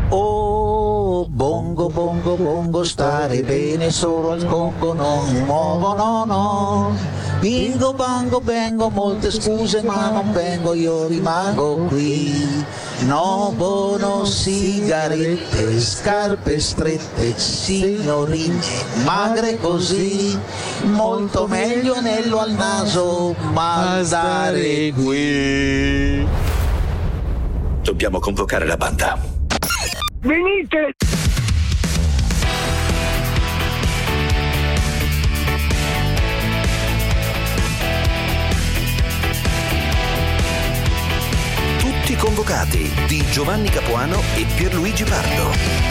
Oh, bongo, bongo, bongo, stare bene solo al congo, non mi muovo, no, no. Bingo, bango, bengo, molte scuse ma non vengo, io rimango qui. No bono, sigarette, scarpe strette, signorine magre così, molto meglio anello al naso, ma stare qui. Dobbiamo convocare la banda. Venite! Tutti convocati di Giovanni Capuano e Pierluigi Pardo.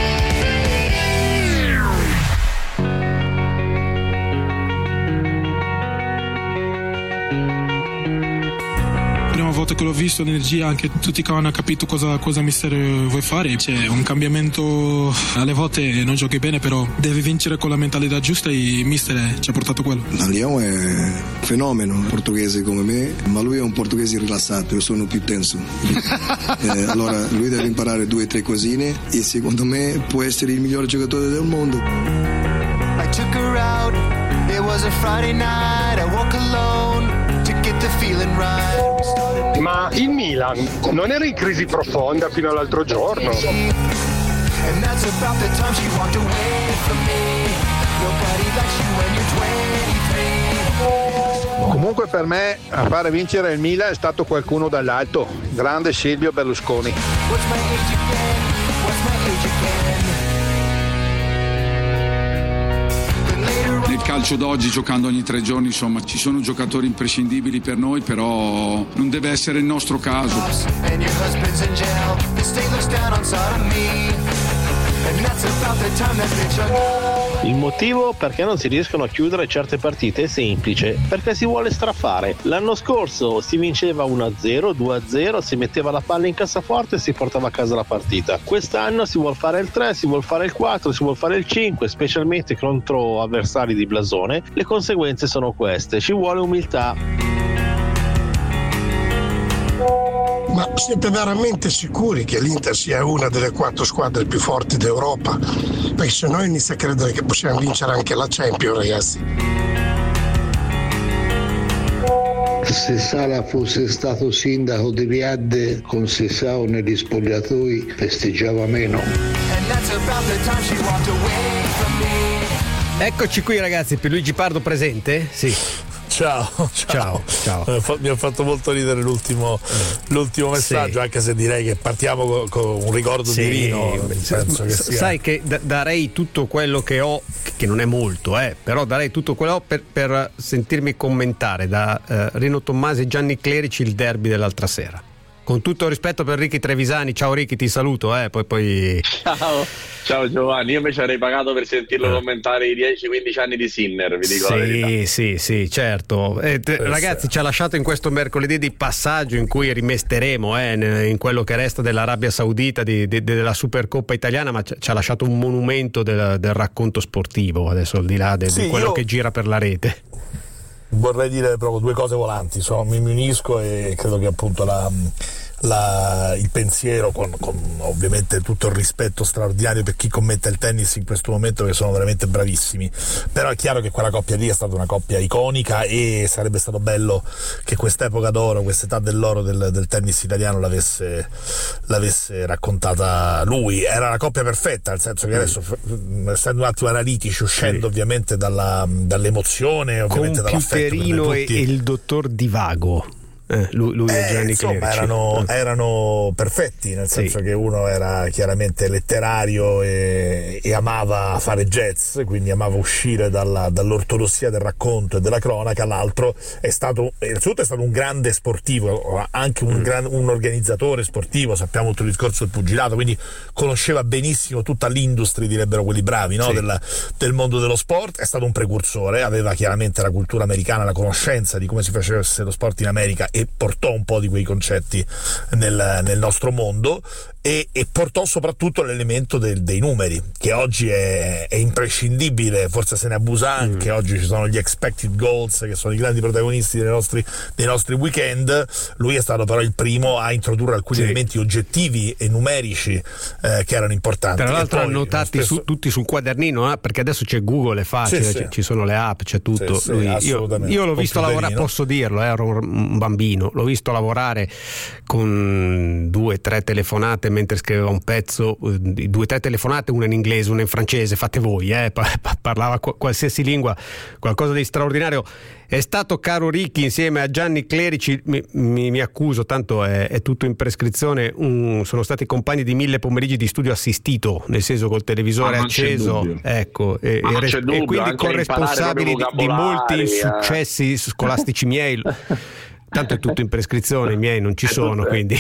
Prima volta che l'ho visto l'energia, anche tutti che hanno capito cosa mister vuoi fare. C'è un cambiamento, alle volte non giochi bene, però devi vincere con la mentalità giusta e mister ci ha portato quello. Leão è un fenomeno, portoghese come me, ma lui è un portoghese rilassato, io sono più tenso. Allora lui deve imparare 2 o 3 cosine e secondo me può essere il migliore giocatore del mondo. I took her out, it was a Friday night, I walk alone to get the feeling right. Ma il Milan non era in crisi profonda fino all'altro giorno. And that's about the time she walked away from me. Nobody likes you when you're 23. Comunque per me a fare vincere il Milan è stato qualcuno dall'alto, grande Silvio Berlusconi. What's my age again? What's my age again? Nel calcio d'oggi, giocando ogni 3 giorni, insomma, ci sono giocatori imprescindibili per noi, però non deve essere il nostro caso. And your husband's in jail. The state looks down on sodomy. And that's about the time that bitch. Il motivo perché non si riescono a chiudere certe partite è semplice, perché si vuole strafare. L'anno scorso si vinceva 1-0, 2-0, si metteva la palla in cassaforte e si portava a casa la partita. Quest'anno si vuol fare il 3, si vuol fare il 4, si vuol fare il 5, specialmente contro avversari di blasone. Le conseguenze sono queste, ci vuole umiltà. Ma siete veramente sicuri che l'Inter sia una delle 4 squadre più forti d'Europa? Perché se no inizia a credere che possiamo vincere anche la Champions, ragazzi. Se Sala fosse stato sindaco di Riad con Sessao negli spogliatoi festeggiava meno. Eccoci qui ragazzi, Pierluigi Pardo presente? Sì. Ciao. Mi ha fatto molto ridere l'ultimo messaggio, sì. Anche se direi che partiamo con un ricordo divino. Penso che sia. Sai che darei tutto quello che ho, che non è molto, però darei tutto quello per sentirmi commentare da Rino Tommasi e Gianni Clerici il derby dell'altra sera. Con tutto il rispetto per Ricky Trevisani, ciao Ricky, ti saluto, poi. Ciao Giovanni, io invece avrei pagato per sentirlo commentare i 10-15 anni di Sinner, vi dico la verità. Sì, certo. Ragazzi, ci ha lasciato in questo mercoledì di passaggio in cui rimesteremo in quello che resta dell'Arabia Saudita, della Supercoppa italiana, ma ci ha lasciato un monumento del racconto sportivo, adesso al di là di quello che gira per la rete. Vorrei dire proprio 2 cose volanti, mi unisco e credo che appunto il pensiero con ovviamente tutto il rispetto straordinario per chi commenta il tennis in questo momento, che sono veramente bravissimi, però è chiaro che quella coppia lì è stata una coppia iconica e sarebbe stato bello che quest'epoca d'oro, quest'età dell'oro del tennis italiano l'avesse raccontata lui. Era la coppia perfetta, nel senso che adesso, essendo un attimo analitici, uscendo ovviamente dall'emozione, ovviamente dall'affetto e il dottor Divago. Lui e Gianni insomma, erano perfetti, nel senso che uno era chiaramente letterario e amava fare jazz, quindi amava uscire dall'ortodossia del racconto e della cronaca. L'altro innanzitutto è stato un grande sportivo, anche un organizzatore sportivo, sappiamo tutto il discorso del pugilato, quindi conosceva benissimo tutta l'industria, direbbero quelli bravi, no? del mondo dello sport. È stato un precursore, aveva chiaramente la cultura americana, la conoscenza di come si facesse lo sport in America e portò un po' di quei concetti nel nostro mondo, e portò soprattutto l'elemento dei numeri, che oggi è imprescindibile, forse se ne abusa anche. Oggi ci sono gli expected goals, che sono i grandi protagonisti dei nostri weekend. Lui è stato però il primo a introdurre alcuni elementi oggettivi e numerici che erano importanti. Tra l'altro annotati tutti sul quadernino, perché adesso c'è Google, è facile, ci sono le app, c'è tutto. Io l'ho visto lavorare, posso dirlo, ero un bambino, l'ho visto lavorare con 2-3 telefonate mentre scriveva un pezzo, 2-3 telefonate, una in inglese, una in francese, fate voi, parlava qualsiasi lingua, qualcosa di straordinario. È stato, caro Ricky, insieme a Gianni Clerici, mi accuso, tanto è tutto in prescrizione, sono stati compagni di 1000 pomeriggi di studio assistito, nel senso col televisore acceso, ecco, e quindi corresponsabili di molti insuccessi scolastici miei. Tanto è tutto in prescrizione, i miei non ci sono, quindi...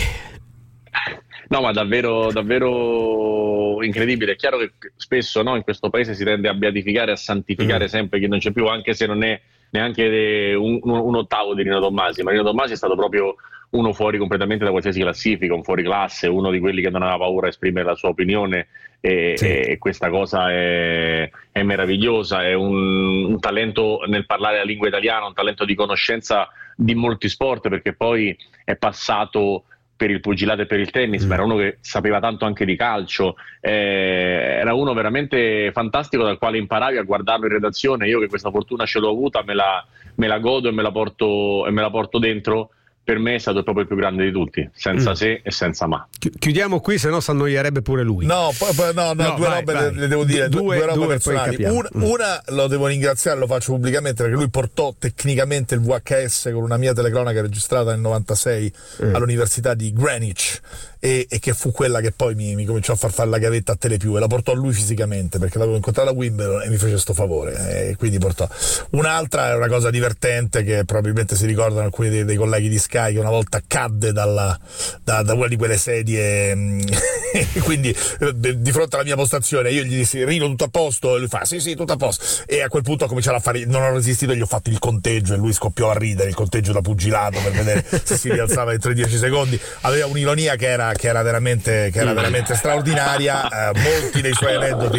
No, ma davvero incredibile. È chiaro che spesso, no, in questo paese si tende a beatificare, a santificare sempre chi non c'è più, anche se non è neanche un ottavo di Rino Tommasi. Ma Rino Tommasi è stato proprio uno fuori completamente da qualsiasi classifica, un fuori classe, uno di quelli che non aveva paura a esprimere la sua opinione, e questa cosa è meravigliosa. È un talento nel parlare la lingua italiana, un talento di conoscenza di molti sport, perché poi è passato per il pugilato e per il tennis, ma era uno che sapeva tanto anche di calcio, era uno veramente fantastico dal quale imparavi a guardarlo in redazione. Io che questa fortuna ce l'ho avuta, me la godo e me la porto dentro. Per me è stato proprio il più grande di tutti, senza se e senza ma. Chiudiamo qui, se no si annoierebbe pure lui. No, due robe le devo dire, due robe personali. Una lo devo ringraziare, lo faccio pubblicamente, perché lui portò tecnicamente il VHS con una mia telecronaca registrata nel 96 all'Università di Greenwich, e che fu quella che poi mi cominciò a fare la gavetta a Telepiù, e la portò lui fisicamente, perché l'avevo incontrata a Wimbledon e mi fece sto favore, e quindi portò. Un'altra è una cosa divertente che probabilmente si ricordano alcuni dei colleghi di Sky, che una volta cadde da una di quelle sedie e quindi di fronte alla mia postazione io gli dissi: Rino, tutto a posto? E lui fa sì, tutto a posto. E a quel punto ho cominciato a fare, non ho resistito, gli ho fatto il conteggio e lui scoppiò a ridere, il conteggio da pugilato, per vedere se si rialzava entro i 10 secondi. Aveva un'ironia che era veramente straordinaria. Molti dei suoi aneddoti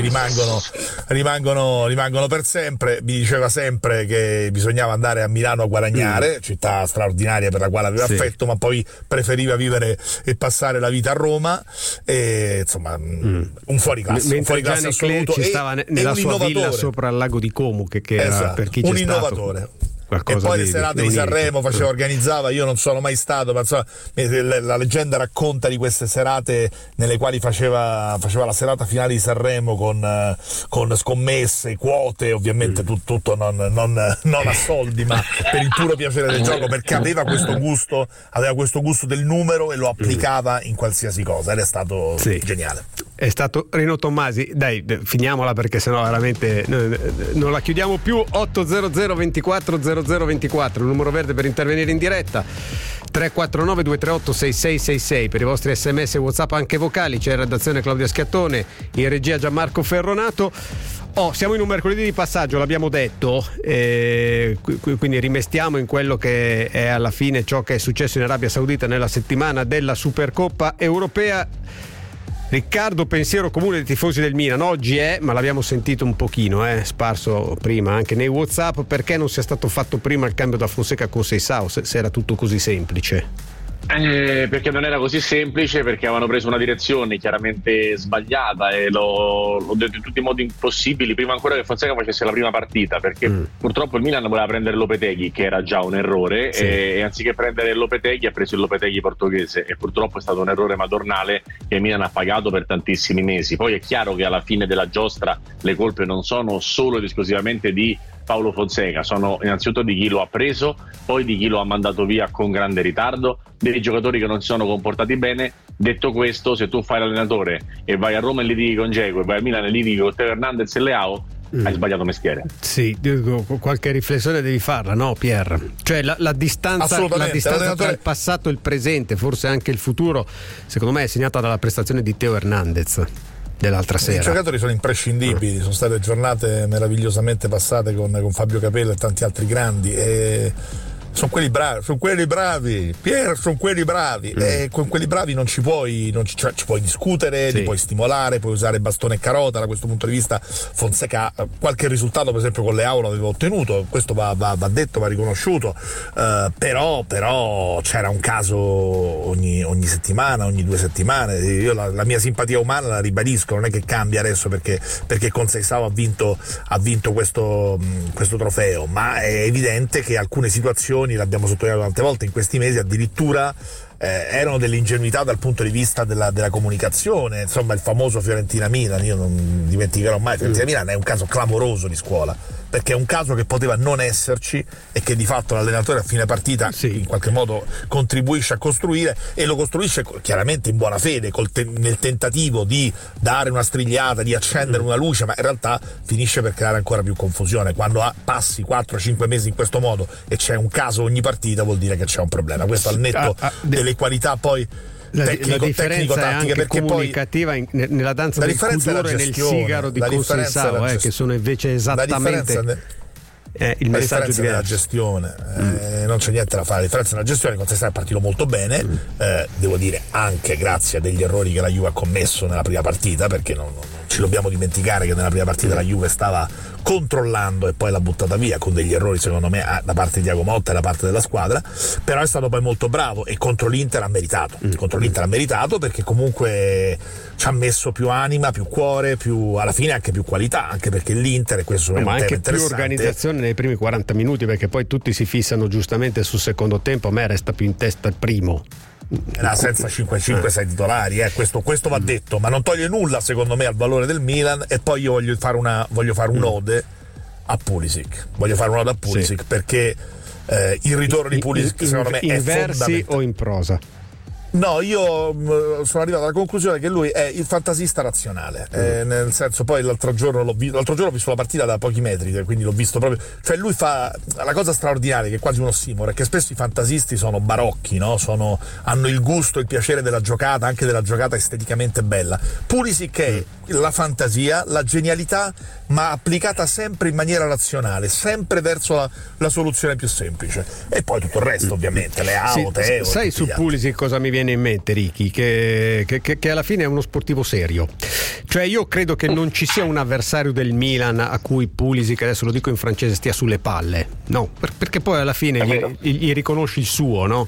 rimangono per sempre. Mi diceva sempre che bisognava andare a Milano a guadagnare, città straordinaria per la quale aveva affetto, ma poi preferiva vivere e passare la vita a Roma, e insomma un fuoriclasse, un fuoriclasse assoluto. Ci stava nella sua villa sopra il lago di Como, che era, per chi c'è un innovatore. Stato, e poi le serate di Sanremo organizzava, io non sono mai stato, ma insomma, la leggenda racconta di queste serate nelle quali faceva la serata finale di Sanremo con scommesse, quote, ovviamente tutto non a soldi, ma per il puro piacere del gioco, perché aveva questo gusto del numero e lo applicava in qualsiasi cosa, ed è stato geniale. È stato Rino Tommasi. Dai, finiamola, perché sennò veramente non la chiudiamo più. 800 24 0024, il numero verde per intervenire in diretta, 349 238 6666 per i vostri sms e WhatsApp anche vocali. C'è in redazione Claudia Schiattone, in regia Gianmarco Ferronato. Siamo in un mercoledì di passaggio, l'abbiamo detto, quindi rimestiamo in quello che è alla fine ciò che è successo in Arabia Saudita nella settimana della Supercoppa europea. Riccardo, pensiero comune dei tifosi del Milan oggi ma l'abbiamo sentito un pochino, sparso prima anche nei WhatsApp: perché non sia stato fatto prima il cambio da Fonseca con Seisao, se era tutto così semplice? Perché non era così semplice, perché avevano preso una direzione chiaramente sbagliata, e l'ho detto in tutti i modi possibili prima ancora che Fonseca facesse la prima partita, perché purtroppo il Milan voleva prendere Lopetegui, che era già un errore, e anziché prendere Lopetegui ha preso il Lopetegui portoghese, e purtroppo è stato un errore madornale che il Milan ha pagato per tantissimi mesi. Poi è chiaro che alla fine della giostra le colpe non sono solo ed esclusivamente di Paolo Fonseca, sono innanzitutto di chi lo ha preso, poi di chi lo ha mandato via con grande ritardo, dei giocatori che non si sono comportati bene. Detto questo, se tu fai l'allenatore e vai a Roma e litighi con Dzeko, e vai a Milano e litighi con Teo Hernandez e Leao, hai sbagliato mestiere. Sì, qualche riflessione devi farla, no Pier? Cioè la distanza tra il passato e il presente, forse anche il futuro, secondo me è segnata dalla prestazione di Teo Hernandez dell'altra sera. I giocatori sono imprescindibili, sono state giornate meravigliosamente passate con Fabio Capello e tanti altri grandi, e Sono quelli bravi, Pier, sono quelli bravi. E con quelli bravi non ci puoi discutere, li puoi stimolare, puoi usare bastone e carota. Da questo punto di vista Fonseca qualche risultato per esempio con Leao l'aveva ottenuto, questo va detto, va riconosciuto, però c'era un caso ogni settimana, ogni 2 settimane. Io la mia simpatia umana la ribadisco, non è che cambia adesso perché con Seisao ha vinto questo trofeo, ma è evidente che alcune situazioni, l'abbiamo sottolineato tante volte in questi mesi, addirittura erano delle ingenuità dal punto di vista della comunicazione. Insomma, il famoso Fiorentina-Milan, io non dimenticherò mai, Fiorentina-Milan è un caso clamoroso di scuola, perché è un caso che poteva non esserci e che di fatto l'allenatore a fine partita in qualche modo contribuisce a costruire, e lo costruisce chiaramente in buona fede, nel tentativo di dare una strigliata, di accendere una luce, ma in realtà finisce per creare ancora più confusione. Quando passi 4-5 mesi in questo modo e c'è un caso ogni partita, vuol dire che c'è un problema. Questo al netto delle qualità poi la differenza è anche comunicativa nella danza del kuduro e nel sigaro di Conceição, che sono invece esattamente il messaggio della gestione. Non c'è niente da fare. La differenza nella gestione. Conceição è partito molto bene, devo dire anche grazie a degli errori che la Juve ha commesso nella prima partita, perché non ci dobbiamo dimenticare che nella prima partita la Juve stava controllando e poi l'ha buttata via con degli errori secondo me da parte di Thiago Motta e da parte della squadra, però è stato poi molto bravo e contro l'Inter ha meritato perché comunque ci ha messo più anima, più cuore, alla fine anche più qualità, anche perché l'Inter, e questo è un tema interessante, più organizzazione nei primi 40 minuti, perché poi tutti si fissano giustamente sul secondo tempo. A me resta più in testa il primo, era senza 5-6 titolari, questo va detto, ma non toglie nulla secondo me al valore del Milan. E poi io voglio fare un'ode a Pulisic, perché il ritorno di Pulisic secondo me è fondamentale. In versi o in prosa? No, io sono arrivato alla conclusione che lui è il fantasista razionale, nel senso, poi l'altro giorno ho visto la partita da pochi metri, quindi l'ho visto proprio, cioè lui fa la cosa straordinaria, che è quasi un ossimoro, è che spesso i fantasisti sono barocchi, no? Hanno il gusto, il piacere della giocata, anche della giocata esteticamente bella. Pulisic è la fantasia, la genialità, ma applicata sempre in maniera razionale, sempre verso la soluzione più semplice, e poi tutto il resto ovviamente, Leao, Teo. Sai su Pulisic cosa mi viene in mente, Ricky? Che alla fine è uno sportivo serio. Cioè io credo che non ci sia un avversario del Milan a cui Pulisic, adesso lo dico in francese, stia sulle palle, no, perché poi alla fine gli riconosci il suo, no?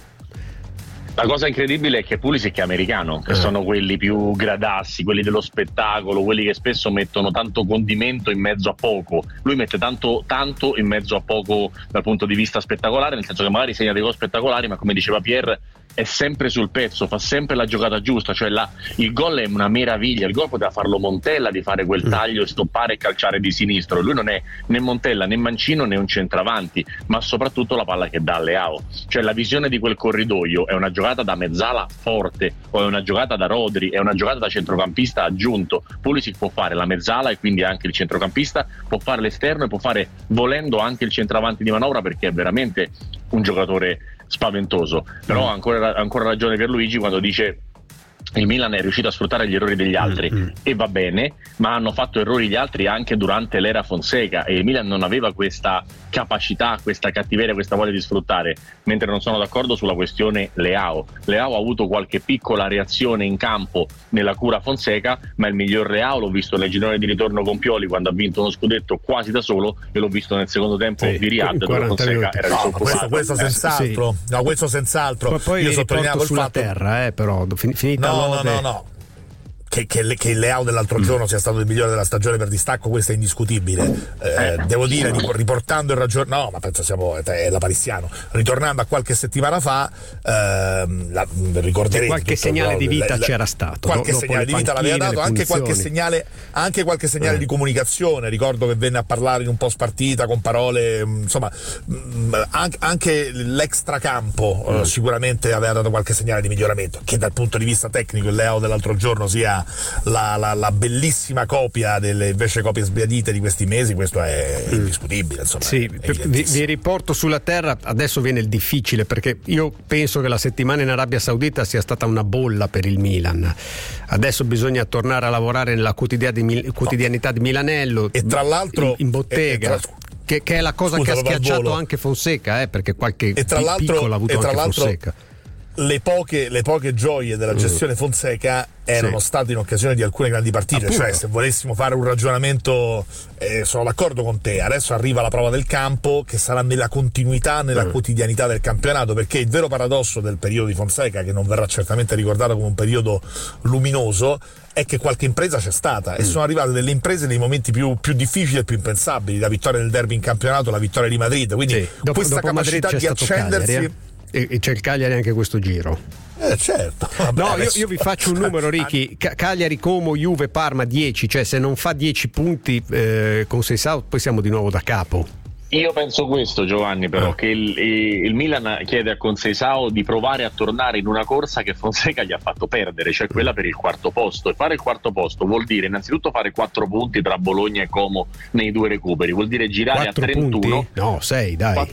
La cosa incredibile è che Pulisic è americano, che sono quelli più gradassi, quelli dello spettacolo, quelli che spesso mettono tanto condimento in mezzo a poco. Lui mette tanto in mezzo a poco dal punto di vista spettacolare, nel senso che magari segna dei gol spettacolari, ma come diceva Pier è sempre sul pezzo, fa sempre la giocata giusta, cioè il gol è una meraviglia. Il gol poteva farlo Montella, di fare quel taglio, stoppare e calciare di sinistro. Lui non è né Montella né Mancino né un centravanti, ma soprattutto la palla che dà a Leao, cioè la visione di quel corridoio. È una giocata da mezzala forte, o è una giocata da Rodri, è una giocata da centrocampista aggiunto. Pulisic può fare la mezzala e quindi anche il centrocampista, può fare l'esterno e può fare, volendo, anche il centravanti di manovra, perché è veramente un giocatore spaventoso. Però ha ancora ragione Pierluigi quando dice il Milan è riuscito a sfruttare gli errori degli altri, e va bene, ma hanno fatto errori gli altri anche durante l'era Fonseca, e il Milan non aveva questa capacità, questa cattiveria, questa voglia di sfruttare. Mentre non sono d'accordo sulla questione Leao ha avuto qualche piccola reazione in campo nella cura Fonseca, ma il miglior Leao l'ho visto nel girone di ritorno con Pioli, quando ha vinto uno scudetto quasi da solo, e l'ho visto nel secondo tempo di Riyadh, dove Fonseca era disoccupato. Questo senz'altro, questo senz'altro. Poi io sottolineavo sulla terra, però finita No. Che il Leao dell'altro giorno sia stato il migliore della stagione per distacco, questo è indiscutibile. Devo dire, riportando il ragionamento, no, ma penso è la Parissiano, ritornando a qualche settimana fa, ricorderete qualche segnale di vita c'era stato, qualche segnale di vita l'aveva dato, anche qualche segnale di comunicazione. Ricordo che venne a parlare in un post partita con parole, insomma, anche l'extracampo sicuramente aveva dato qualche segnale di miglioramento. Che dal punto di vista tecnico il Leao dell'altro giorno sia la bellissima copia delle invece copie sbiadite di questi mesi, questo è indiscutibile, insomma. Sì, vi riporto sulla terra. Adesso viene il difficile, perché io penso che la settimana in Arabia Saudita sia stata una bolla per il Milan. Adesso bisogna tornare a lavorare nella quotidianità di Milanello, e tra l'altro in bottega. che è la cosa che ha schiacciato anche Fonseca, perché qualche piccolo ha avuto anche Fonseca. Le poche gioie della gestione Fonseca erano state in occasione di alcune grandi partite. Appunto. Cioè, se volessimo fare un ragionamento, sono d'accordo con te, adesso arriva la prova del campo che sarà nella continuità, nella quotidianità del campionato, perché il vero paradosso del periodo di Fonseca, che non verrà certamente ricordato come un periodo luminoso, è che qualche impresa c'è stata e sono arrivate delle imprese nei momenti più difficili e più impensabili, la vittoria del derby in campionato, la vittoria di Madrid, quindi questa dopo capacità Madrid di accendersi Cagliari, e c'è il Cagliari anche questo giro. Certo. Vabbè, no, io vi faccio un numero, Ricky. Cagliari, Como, Juve, Parma 10, cioè se non fa 10 punti con Seisao poi siamo di nuovo da capo. Io penso questo, Giovanni, però, che il Milan chiede a Conceição di provare a tornare in una corsa che Fonseca gli ha fatto perdere, cioè quella per il quarto posto, e fare il quarto posto vuol dire innanzitutto fare 4 punti tra Bologna e Como nei 2 recuperi, vuol dire girare a 31 punti? No, 6, dai.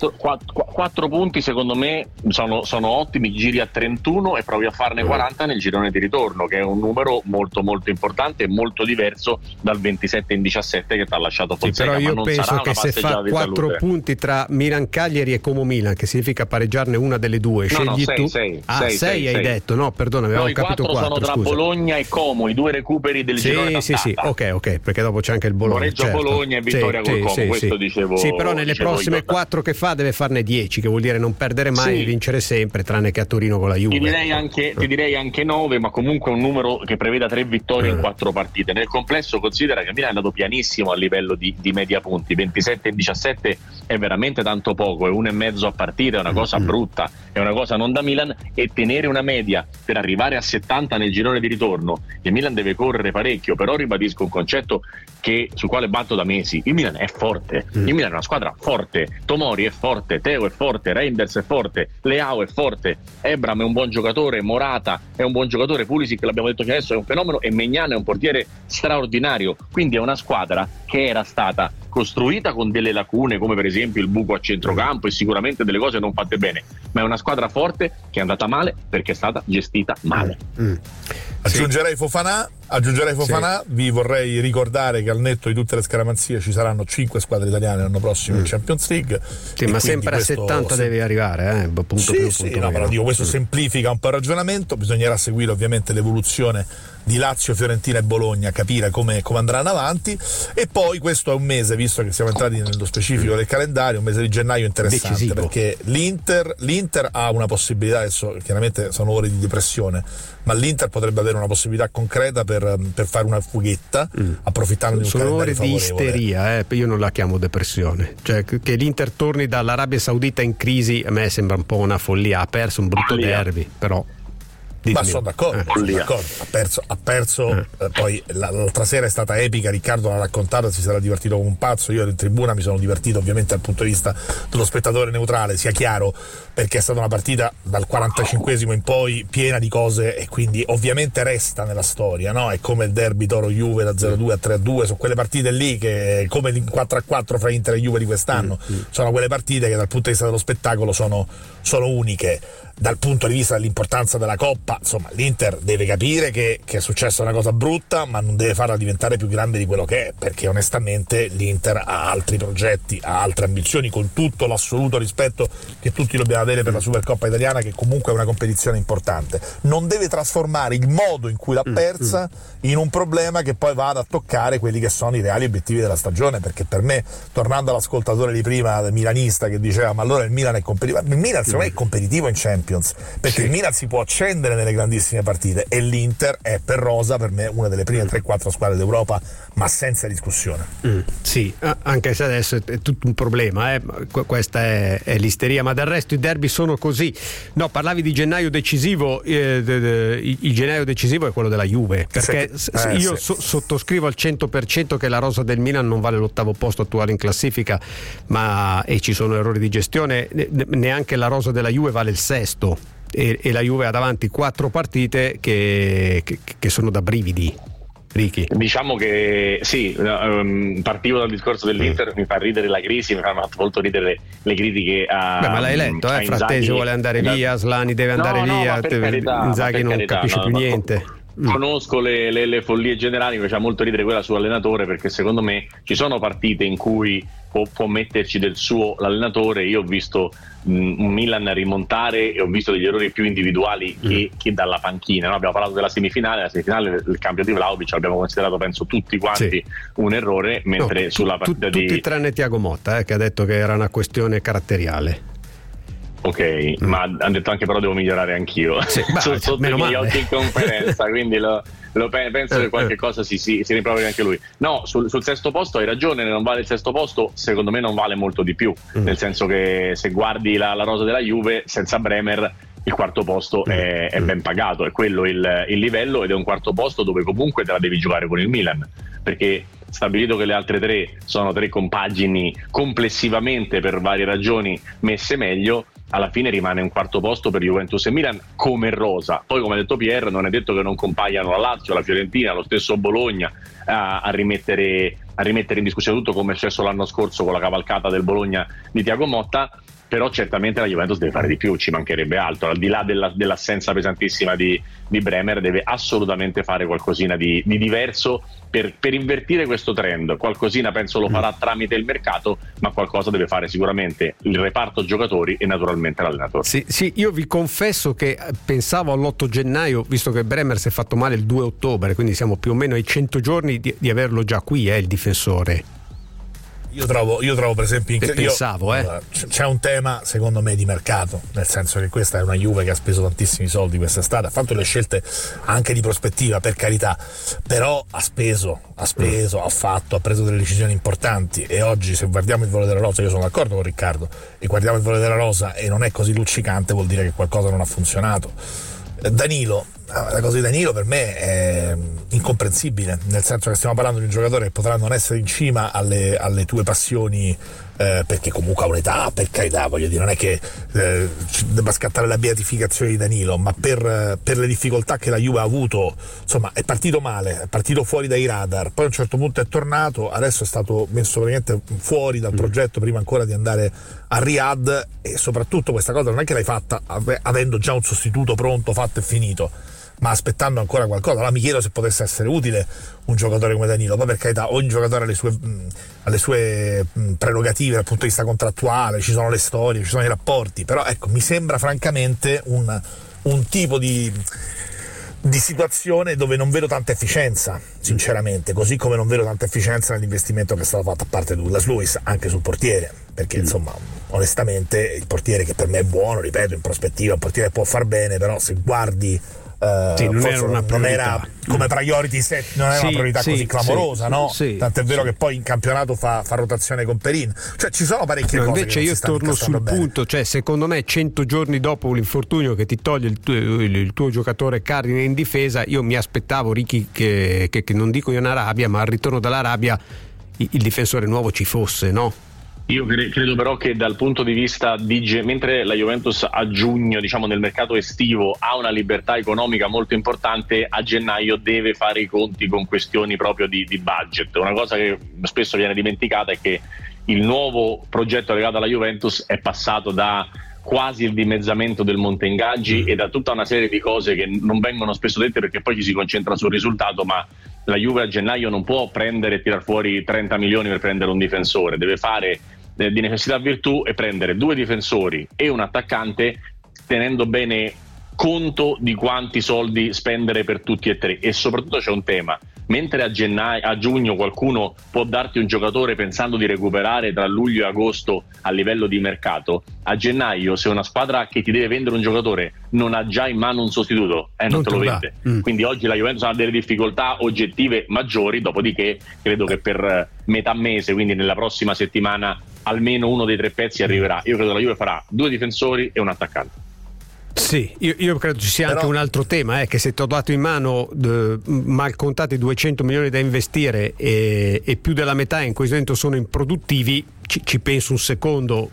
4 punti secondo me sono ottimi, giri a 31 e provi a farne 40 nel girone di ritorno, che è un numero molto molto importante e molto diverso dal 27 in 17 che ti ha lasciato Fonseca. Però io ma non penso sarà che una se fa passeggiata di 4 salute. punti tra Milan-Cagliari e Como-Milan, che significa pareggiarne una delle due, scegli tu. 6 hai detto, no, perdona, avevo capito 4. I 4 sono tra Bologna e Como, i 2 recuperi del girone. Sì, ok, perché dopo c'è anche il Bologna. Reggio Bologna e vittoria col Como, questo dicevo. Sì, però nelle prossime 4 che fa deve farne 10, che vuol dire non perdere mai e vincere sempre, tranne che a Torino con la Juve. Ti direi anche 9, ma comunque un numero che preveda 3 vittorie in 4 partite. Nel complesso considera che Milan è andato pianissimo a livello di media punti, 27 in 17 è veramente tanto poco, è 1,5 a partita, è una cosa brutta, è una cosa non da Milan, e tenere una media per arrivare a 70 nel girone di ritorno. Il Milan deve correre parecchio, però ribadisco un concetto sul quale batto da mesi: il Milan è forte, il Milan è una squadra forte, Tomori è forte, Teo è forte, Reinders è forte, Leao è forte, Ebram è un buon giocatore, Morata è un buon giocatore, Pulisic l'abbiamo detto che adesso è un fenomeno, e Maignan è un portiere straordinario, quindi è una squadra che era stata costruita con delle lacune, come per esempio il buco a centrocampo e sicuramente delle cose non fatte bene, ma è una squadra forte che è andata male perché è stata gestita male. Aggiungerei Fofana, vi vorrei ricordare che al netto di tutte le scaramanzie ci saranno 5 squadre italiane l'anno prossimo in Champions League. Sì, ma sempre a 70 devi arrivare, punto più, punto meno. Però dico, questo semplifica un po' il ragionamento, bisognerà seguire ovviamente l'evoluzione di Lazio, Fiorentina e Bologna, capire come andranno avanti, e poi questo è un mese, visto che siamo entrati nello specifico del calendario, un mese di gennaio interessante, decisivo, perché l'Inter ha una possibilità, adesso chiaramente sono ore di depressione, ma l'Inter potrebbe avere una possibilità concreta per fare una fughetta, approfittando di un calendario favorevole. Sono ore di isteria, io non la chiamo depressione, cioè che l'Inter torni dall'Arabia Saudita in crisi a me sembra un po' una follia, ha perso un brutto derby, però ma sono d'accordo, ha perso poi l'altra sera è stata epica, Riccardo l'ha raccontata, si sarà divertito come un pazzo, io ero in tribuna, mi sono divertito ovviamente dal punto di vista dello spettatore neutrale, sia chiaro, perché è stata una partita dal 45esimo in poi piena di cose, e quindi ovviamente resta nella storia, no? È come il derby Toro-Juve da 0-2 a 3-2, sono quelle partite lì che, come il 4-4 fra Inter e Juve di quest'anno, sono quelle partite che dal punto di vista dello spettacolo sono uniche. Dal punto di vista dell'importanza della Coppa, insomma, l'Inter deve capire che è successa una cosa brutta, ma non deve farla diventare più grande di quello che è, perché onestamente l'Inter ha altri progetti, ha altre ambizioni, con tutto l'assoluto rispetto che tutti dobbiamo avere per la Supercoppa italiana, che comunque è una competizione importante. Non deve trasformare il modo in cui l'ha persa in un problema che poi vada a toccare quelli che sono i reali obiettivi della stagione, perché per me, tornando all'ascoltatore di prima, milanista, che diceva ma allora il Milan è competitivo, il Milan secondo me è competitivo in Champions, perché il Milan si può accendere nelle grandissime partite, e l'Inter è per rosa per me una delle prime 3-4 squadre d'Europa, ma senza discussione. Sì, anche se adesso è tutto un problema, questa è l'isteria, ma del resto i derby sono così. No, parlavi di gennaio decisivo, il gennaio decisivo è quello della Juve, perché io sottoscrivo al 100% che la rosa del Milan non vale l'8° posto attuale in classifica, e ci sono errori di gestione, neanche la rosa della Juve vale il 6°. E la Juve ha davanti 4 partite che sono da brividi. Ricky, diciamo che sì, partivo dal discorso dell'Inter, mi fa ridere la crisi, mi fa molto ridere le critiche ma l'hai letto, Frattesi vuole andare via, Slani deve andare via, Inzaghi non capisce più niente. Conosco le follie generali, mi faceva molto ridere quella sull'allenatore, perché secondo me ci sono partite in cui può metterci del suo l'allenatore. Io ho visto un Milan rimontare e ho visto degli errori più individuali che dalla panchina, no? Abbiamo parlato della semifinale il cambio di Vlahovic l'abbiamo considerato, penso tutti quanti, un errore, mentre sulla partita tutti tranne Thiago Motta, che ha detto che era una questione caratteriale. Ok, ma hanno detto anche però devo migliorare anch'io sotto i miei occhi in conferenza, quindi penso che qualche cosa si rimproveri anche lui. No, sul sesto posto hai ragione, non vale il sesto posto, secondo me non vale molto di più, nel senso che se guardi la rosa della Juve senza Bremer il quarto posto è ben pagato, è quello il livello, ed è un quarto posto dove comunque te la devi giocare con il Milan, perché stabilito che le altre tre sono tre compagini complessivamente per varie ragioni messe meglio, alla fine rimane un quarto posto per Juventus e Milan come rosa. Poi, come ha detto Pierre, non è detto che non compaiano la Lazio, la Fiorentina, lo stesso Bologna a rimettere in discussione tutto, come è successo l'anno scorso con la cavalcata del Bologna di Thiago Motta. Però certamente la Juventus deve fare di più, ci mancherebbe altro, al di là dell'assenza pesantissima di Bremer, deve assolutamente fare qualcosina di diverso per invertire questo trend. Qualcosina penso lo farà tramite il mercato, ma qualcosa deve fare sicuramente il reparto giocatori e naturalmente l'allenatore. Sì, io vi confesso che pensavo all'8 gennaio, visto che Bremer si è fatto male il 2 ottobre, quindi siamo più o meno ai 100 giorni di averlo già qui, il difensore. Io trovo per esempio c'è un tema secondo me di mercato, nel senso che questa è una Juve che ha speso tantissimi soldi quest'estate, ha fatto le scelte anche di prospettiva, per carità, però ha preso delle decisioni importanti, e oggi se guardiamo il valore della rosa, io sono d'accordo con Riccardo, e guardiamo il valore della rosa e non è così luccicante, vuol dire che qualcosa non ha funzionato. Danilo, la cosa di Danilo per me è incomprensibile, nel senso che stiamo parlando di un giocatore che potrà non essere in cima alle tue passioni, perché comunque ha un'età, per carità, voglio dire, non è che debba scattare la beatificazione di Danilo, ma per le difficoltà che la Juve ha avuto, insomma, è partito male, è partito fuori dai radar, poi a un certo punto è tornato, adesso è stato messo praticamente fuori dal progetto prima ancora di andare a Riyadh, e soprattutto questa cosa non è che l'hai fatta avendo già un sostituto pronto, fatto e finito, ma aspettando ancora qualcosa. Allora mi chiedo se potesse essere utile un giocatore come Danilo. Poi per carità, ogni giocatore ha le sue prerogative dal punto di vista contrattuale, ci sono le storie, ci sono i rapporti, però ecco, mi sembra francamente un tipo di situazione dove non vedo tanta efficienza, sinceramente, così come non vedo tanta efficienza nell'investimento che è stato fatto, a parte Douglas Luiz, anche sul portiere, perché insomma, onestamente, il portiere, che per me è buono, ripeto, in prospettiva, il portiere può far bene, però se guardi non era come priority set, non era una priorità così clamorosa, no? Tant'è vero che poi in campionato fa rotazione con Perin, cioè ci sono parecchie cose. Invece io torno sul punto, cioè secondo me 100 giorni dopo l'infortunio che ti toglie il tuo giocatore cardine in difesa, io mi aspettavo, Ricky, che non dico io in Arabia, ma al ritorno dall'Arabia il difensore nuovo ci fosse, no? Io credo però che dal punto di vista mentre la Juventus a giugno, diciamo nel mercato estivo, ha una libertà economica molto importante, a gennaio deve fare i conti con questioni proprio di budget. Una cosa che spesso viene dimenticata è che il nuovo progetto legato alla Juventus è passato da quasi il dimezzamento del monte ingaggi e da tutta una serie di cose che non vengono spesso dette, perché poi ci si concentra sul risultato, ma la Juve a gennaio non può prendere e tirar fuori 30 milioni per prendere un difensore, deve fare di necessità virtù e prendere 2 difensori e un attaccante, tenendo bene conto di quanti soldi spendere per tutti e tre. E soprattutto c'è un tema: mentre a giugno qualcuno può darti un giocatore pensando di recuperare tra luglio e agosto a livello di mercato, a gennaio, se una squadra che ti deve vendere un giocatore non ha già in mano un sostituto, non te lo vende. Quindi oggi la Juventus ha delle difficoltà oggettive maggiori, dopodiché credo che per metà mese, quindi nella prossima settimana, almeno uno dei 3 pezzi arriverà. Io credo che la Juve farà 2 difensori e un attaccante. Sì, io credo ci sia anche un altro tema, che se ti ho dato in mano mal contati 200 milioni da investire e più della metà in questo momento sono improduttivi, ci penso un secondo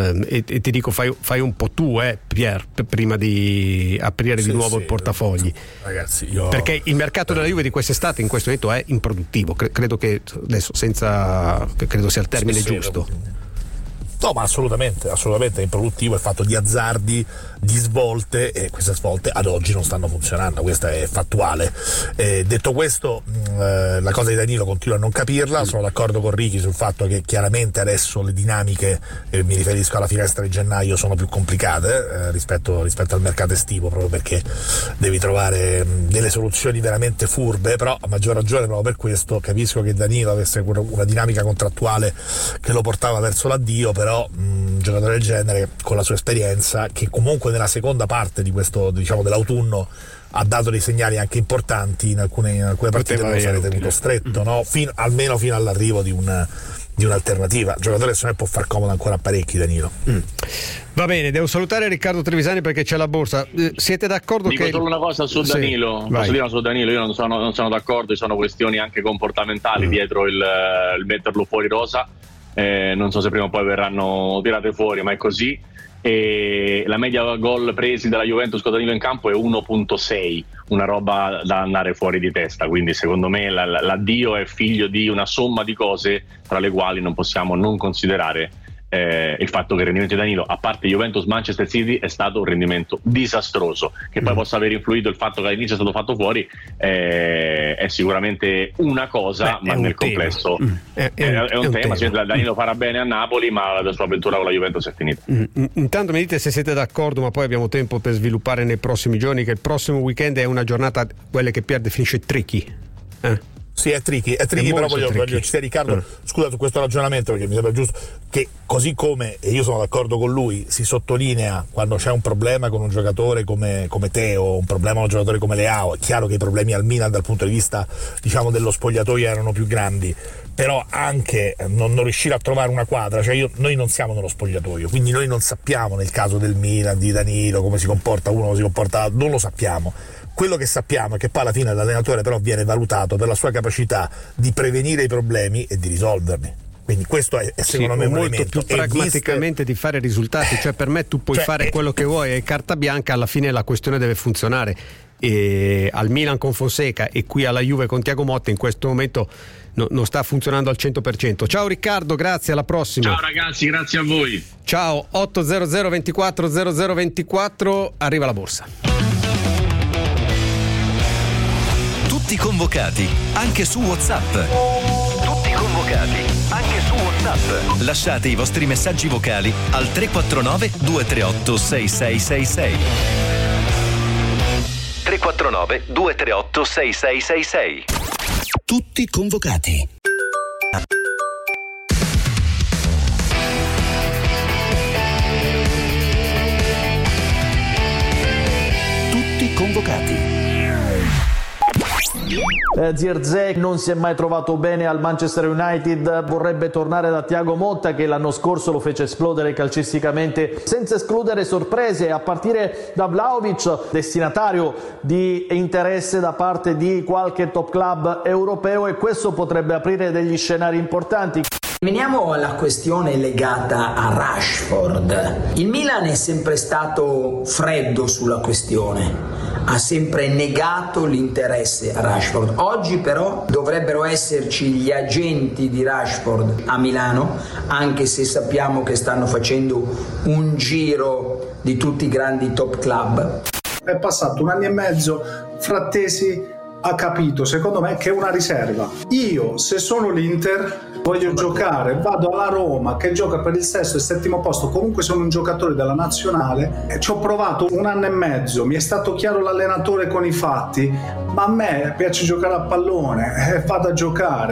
e ti dico fai un po' tu, Pier, prima di aprire di nuovo il portafogli. Ragazzi, perché il mercato della Juve di quest'estate in questo momento è improduttivo. Credo che adesso credo sia il termine giusto. No, ma assolutamente è improduttivo, è fatto di azzardi, di svolte, e queste svolte ad oggi non stanno funzionando, questa è fattuale. Detto questo, la cosa di Danilo continuo a non capirla, sono d'accordo con Ricky sul fatto che chiaramente adesso le dinamiche, mi riferisco alla finestra di gennaio, sono più complicate rispetto al mercato estivo, proprio perché devi trovare delle soluzioni veramente furbe, però a maggior ragione proprio per questo capisco che Danilo avesse una dinamica contrattuale che lo portava verso l'addio, però un giocatore del genere con la sua esperienza, che comunque nella seconda parte di questo, diciamo, dell'autunno ha dato dei segnali anche importanti in alcune partite, non sarete tenuto stretto, no? Almeno fino all'arrivo di un'alternativa. Il giocatore secondo me può far comodo ancora a parecchi, Danilo. Va bene, devo salutare Riccardo Trevisani perché c'è la borsa. Siete d'accordo? Dico solo una cosa su Danilo. Sì, posso dire una su Danilo? Io non sono d'accordo, ci sono questioni anche comportamentali dietro il metterlo fuori rosa. Non so se prima o poi verranno tirate fuori, ma è così. E la media gol presi dalla Juventus con Danilo in campo è 1.6, una roba da andare fuori di testa. Quindi secondo me l'addio è figlio di una somma di cose, tra le quali non possiamo non considerare il fatto che il rendimento di Danilo, a parte Juventus Manchester City, è stato un rendimento disastroso. Che poi possa aver influito il fatto che all'inizio è stato fatto fuori è sicuramente una cosa, ma nel complesso è un tema. Danilo farà bene a Napoli, ma la sua avventura con la Juventus è finita. Intanto mi dite se siete d'accordo, ma poi abbiamo tempo per sviluppare nei prossimi giorni, che il prossimo weekend è una giornata, quelle che Pier definisce tricky. Sì, è tricky, però voglio citare Riccardo, scusa su questo ragionamento, perché mi sembra giusto che, così come, e io sono d'accordo con lui, si sottolinea quando c'è un problema con un giocatore come Teo, un problema con un giocatore come Leao. È chiaro che i problemi al Milan dal punto di vista, diciamo, dello spogliatoio erano più grandi, però anche non riuscire a trovare una quadra, cioè noi non siamo nello spogliatoio, quindi noi non sappiamo nel caso del Milan, di Danilo, come si comporta uno, come si comporta l'altro, non lo sappiamo. Quello che sappiamo è che poi alla fine l'allenatore però viene valutato per la sua capacità di prevenire i problemi e di risolverli. Quindi questo è secondo me un molto elemento. più pragmaticamente di fare risultati, cioè per me tu puoi fare quello che vuoi, è carta bianca, alla fine la questione deve funzionare. E al Milan con Fonseca e qui alla Juve con Thiago Motta in questo momento non sta funzionando al 100%. Ciao Riccardo, grazie, alla prossima. Ciao ragazzi, grazie a voi. Ciao. 800 24 0024, arriva la borsa. Tutti convocati, anche su WhatsApp. Tutti convocati, anche su WhatsApp. Lasciate i vostri messaggi vocali al 349 238 6666. 349 238 6666. Tutti convocati. Tutti convocati. Zirkzee non si è mai trovato bene al Manchester United, vorrebbe tornare da Thiago Motta che l'anno scorso lo fece esplodere calcisticamente, senza escludere sorprese a partire da Vlahovic, destinatario di interesse da parte di qualche top club europeo, e questo potrebbe aprire degli scenari importanti. Veniamo alla questione legata a Rashford. Il Milan è sempre stato freddo sulla questione, ha sempre negato l'interesse a Rashford. Oggi però dovrebbero esserci gli agenti di Rashford a Milano, anche se sappiamo che stanno facendo un giro di tutti i grandi top club. È passato 1 anno e mezzo, Frattesi ha capito, secondo me, che è una riserva. Io, se sono l'Inter, voglio giocare, vado alla Roma che gioca per il 6° e 7° posto, comunque sono un giocatore della nazionale, e ci ho provato 1 anno e mezzo, mi è stato chiaro l'allenatore con i fatti, ma a me piace giocare a pallone, vado a giocare.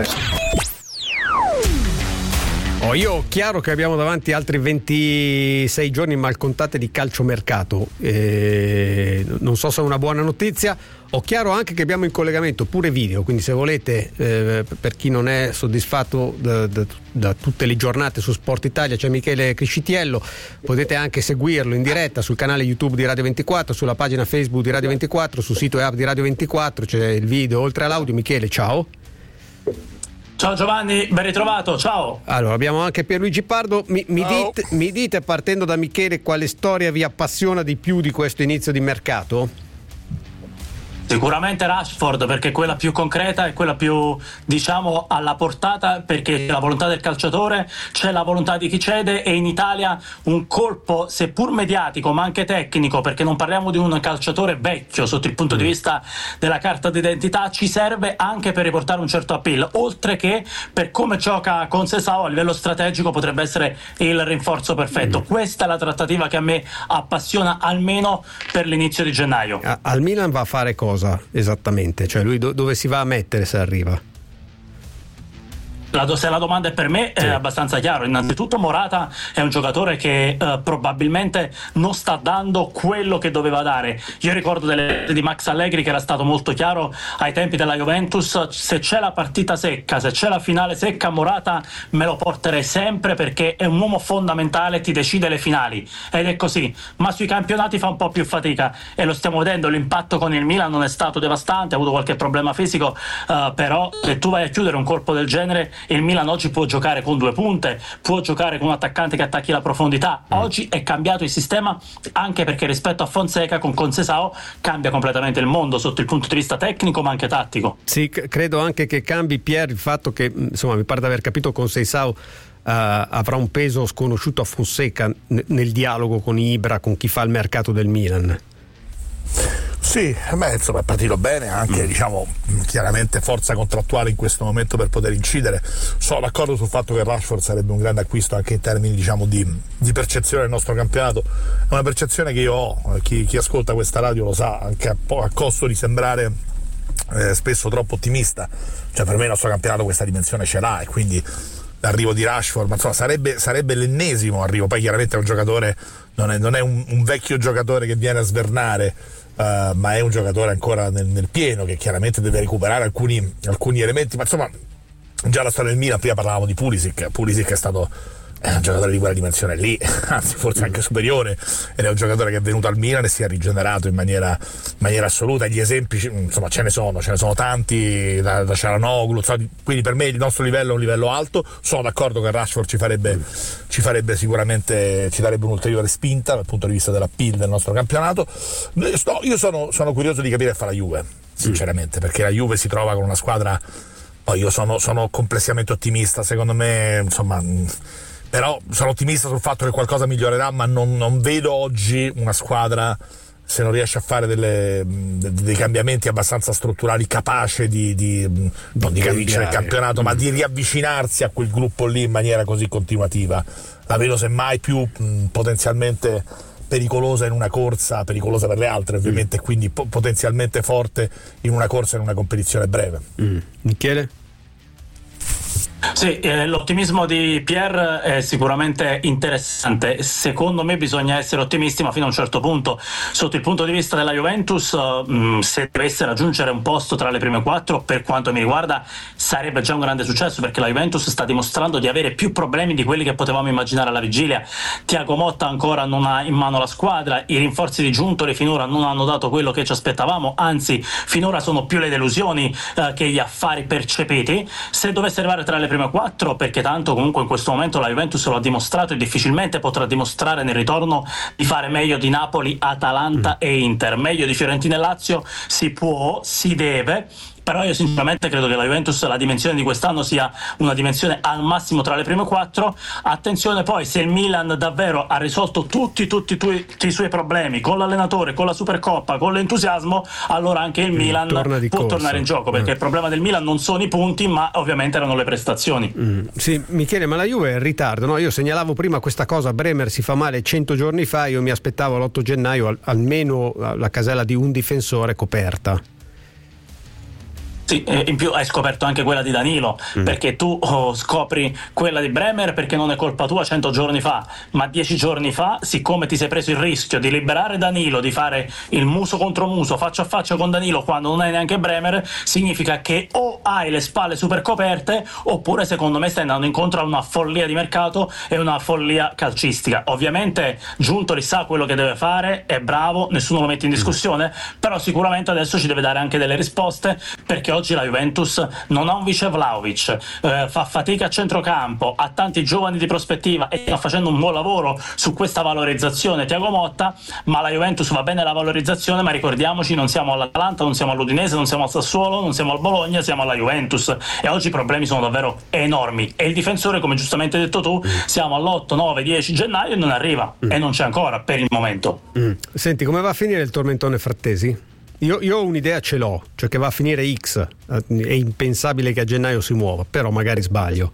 Io chiaro che abbiamo davanti altri 26 giorni malcontati di calciomercato, non so se è una buona notizia. Ho chiaro anche che abbiamo in collegamento pure video, quindi se volete, per chi non è soddisfatto da tutte le giornate su Sport Italia, c'è Michele Criscitiello, potete anche seguirlo in diretta sul canale YouTube di Radio 24, sulla pagina Facebook di Radio 24, sul sito e app di Radio 24, c'è il video oltre all'audio. Michele, ciao. Ciao Giovanni, ben ritrovato, ciao. Allora, abbiamo anche Pierluigi Pardo. Mi dite, partendo da Michele, quale storia vi appassiona di più di questo inizio di mercato? Sicuramente Rashford, perché è quella più concreta, è quella più, diciamo, alla portata, perché c'è la volontà del calciatore, c'è la volontà di chi cede, e in Italia un colpo seppur mediatico ma anche tecnico, perché non parliamo di un calciatore vecchio sotto il punto di vista della carta d'identità, ci serve anche per riportare un certo appeal, oltre che per come gioca con Sesao a livello strategico potrebbe essere il rinforzo perfetto. Questa è la trattativa che a me appassiona, almeno per l'inizio di gennaio. Al Milan va a fare cosa esattamente? Cioè lui dove si va a mettere se arriva? Se la domanda è per me, è abbastanza chiaro. Innanzitutto Morata è un giocatore che probabilmente non sta dando quello che doveva dare. Io ricordo di Max Allegri che era stato molto chiaro ai tempi della Juventus: se c'è la partita secca, se c'è la finale secca, Morata me lo porterei sempre, perché è un uomo fondamentale, ti decide le finali, ed è così. Ma sui campionati fa un po' più fatica, e lo stiamo vedendo. L'impatto con il Milan non è stato devastante, ha avuto qualche problema fisico, però se tu vai a chiudere un colpo del genere, il Milan oggi può giocare con 2 punte, può giocare con un attaccante che attacchi la profondità. Oggi è cambiato il sistema, anche perché rispetto a Fonseca con Conceição cambia completamente il mondo sotto il punto di vista tecnico ma anche tattico. Sì, credo anche che cambi, Pier, il fatto che, insomma, mi pare di aver capito, Conceição avrà un peso sconosciuto a Fonseca nel dialogo con Ibra, con chi fa il mercato del Milan. Sì, insomma è partito bene, anche diciamo chiaramente forza contrattuale in questo momento per poter incidere. Sono d'accordo sul fatto che Rashford sarebbe un grande acquisto anche in termini, diciamo, di percezione del nostro campionato. È una percezione che io ho, chi ascolta questa radio lo sa, anche a costo di sembrare spesso troppo ottimista. Cioè, per me il nostro campionato questa dimensione ce l'ha, e quindi l'arrivo di Rashford, ma insomma sarebbe l'ennesimo arrivo. Poi chiaramente è un giocatore, non è un vecchio giocatore che viene a svernare, ma è un giocatore ancora nel pieno, che chiaramente deve recuperare alcuni elementi. Ma insomma, già la storia del Milan, prima parlavamo di Pulisic è stato un giocatore di quella dimensione lì, anzi forse anche superiore, ed è un giocatore che è venuto al Milan e si è rigenerato in maniera assoluta. Gli esempi, insomma, ce ne sono tanti, da Çalhanoğlu, quindi per me il nostro livello è un livello alto. Sono d'accordo che Rashford ci farebbe sicuramente, ci darebbe un'ulteriore spinta dal punto di vista dell'appeal del nostro campionato. Io sono curioso di capire che fa la Juve, sinceramente, perché la Juve si trova con una squadra, poi io sono complessivamente ottimista, secondo me, insomma, però sono ottimista sul fatto che qualcosa migliorerà, ma non vedo oggi una squadra, se non riesce a fare dei cambiamenti abbastanza strutturali, capace non di vincere il campionato, ma di riavvicinarsi a quel gruppo lì in maniera così continuativa. La vedo semmai più potenzialmente pericolosa in una corsa, pericolosa per le altre ovviamente, quindi potenzialmente forte in una corsa, in una competizione breve. Michele? Sì, l'ottimismo di Pierre è sicuramente interessante. Secondo me bisogna essere ottimisti, ma fino a un certo punto. Sotto il punto di vista della Juventus, se dovesse raggiungere un posto tra le prime 4, per quanto mi riguarda sarebbe già un grande successo, perché la Juventus sta dimostrando di avere più problemi di quelli che potevamo immaginare alla vigilia. Thiago Motta ancora non ha in mano la squadra, i rinforzi di Giuntoli finora non hanno dato quello che ci aspettavamo, anzi finora sono più le delusioni che gli affari percepiti. Se dovesse arrivare tra le prime 4, perché tanto comunque in questo momento la Juventus lo ha dimostrato e difficilmente potrà dimostrare nel ritorno di fare meglio di Napoli, Atalanta e Inter. Meglio di Fiorentina e Lazio si deve, però io sinceramente credo che la Juventus, la dimensione di quest'anno sia una dimensione al massimo tra le prime 4. Attenzione poi, se il Milan davvero ha risolto tutti i suoi problemi con l'allenatore, con la Supercoppa, con l'entusiasmo, allora anche il Milan può tornare in gioco, perché il problema del Milan non sono i punti, ma ovviamente erano le prestazioni. Sì, Michele, ma la Juve è in ritardo, no? Io segnalavo prima questa cosa: Bremer si fa male 100 giorni fa, io mi aspettavo l'8 gennaio almeno la casella di un difensore coperta. Sì, in più hai scoperto anche quella di Danilo, perché tu scopri quella di Bremer perché non è colpa tua 100 giorni fa, ma 10 giorni fa, siccome ti sei preso il rischio di liberare Danilo, di fare il muso contro muso, faccia a faccia con Danilo, quando non è neanche Bremer, significa che o hai le spalle super coperte, oppure secondo me stai andando incontro a una follia di mercato e una follia calcistica. Ovviamente Giuntoli sa quello che deve fare, è bravo, nessuno lo mette in discussione, però sicuramente adesso ci deve dare anche delle risposte, perché oggi la Juventus non ha un vice Vlahovic, fa fatica a centrocampo, ha tanti giovani di prospettiva e sta facendo un buon lavoro su questa valorizzazione Thiago Motta, ma la Juventus va bene la valorizzazione, ma ricordiamoci, non siamo all'Atalanta, non siamo all'Udinese, non siamo al Sassuolo, non siamo al Bologna, siamo alla Juventus, e oggi i problemi sono davvero enormi e il difensore, come giustamente hai detto tu, siamo all'8, 9, 10 gennaio e non arriva e non c'è ancora per il momento. Senti, come va a finire il tormentone Frattesi? Io ho un'idea, ce l'ho, cioè che va a finire X, è impensabile che a gennaio si muova, però magari sbaglio.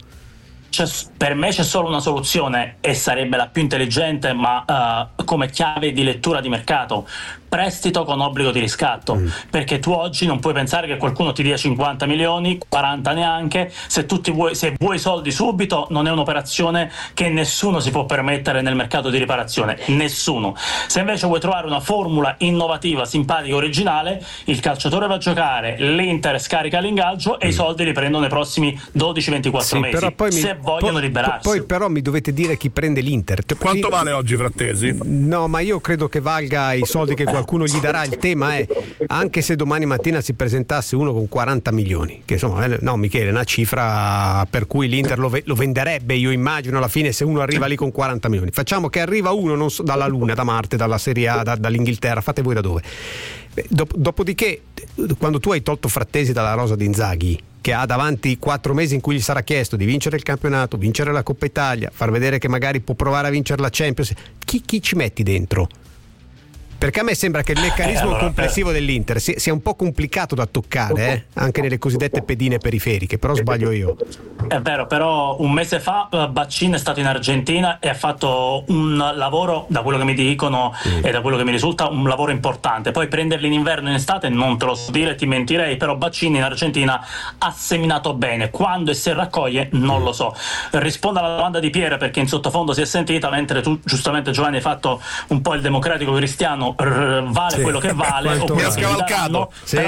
Per me c'è solo una soluzione e sarebbe la più intelligente, ma come chiave di lettura di mercato: prestito con obbligo di riscatto, perché tu oggi non puoi pensare che qualcuno ti dia 50 milioni, 40 neanche, se vuoi soldi subito non è un'operazione che nessuno si può permettere nel mercato di riparazione, nessuno. Se invece vuoi trovare una formula innovativa, simpatica, originale, il calciatore va a giocare, l'Inter scarica l'ingaggio e i soldi li prendono nei prossimi 12-24 mesi, però poi se vogliono liberarsi. Poi però mi dovete dire chi prende l'Inter. Quanto vale oggi Frattesi? No, ma io credo che valga i soldi che qualcuno gli darà. Il tema è, anche se domani mattina si presentasse uno con 40 milioni, che insomma, no Michele, è una cifra per cui l'Inter lo venderebbe, io immagino, alla fine, se uno arriva lì con 40 milioni. Facciamo che arriva uno, non so, dalla Luna, da Marte, dalla Serie A, dall'Inghilterra, fate voi da dove. Dopodiché, quando tu hai tolto Frattesi dalla rosa di Inzaghi, che ha davanti 4 mesi in cui gli sarà chiesto di vincere il campionato, vincere la Coppa Italia, far vedere che magari può provare a vincere la Champions, chi ci metti dentro? Perché a me sembra che il meccanismo complessivo dell'Inter sia un po' complicato da toccare, anche nelle cosiddette pedine periferiche, però sbaglio io. È vero, però un mese fa Baccin è stato in Argentina e ha fatto un lavoro, da quello che mi dicono e da quello che mi risulta, un lavoro importante. Poi prenderli in inverno e in estate non te lo so dire, ti mentirei, però Baccin in Argentina ha seminato bene. Quando e se raccoglie non lo so. Rispondo alla domanda di Piera, perché in sottofondo si è sentita, mentre tu giustamente, Giovanni, hai fatto un po' il democratico cristiano, vale quello che vale, mi ha scavalcato.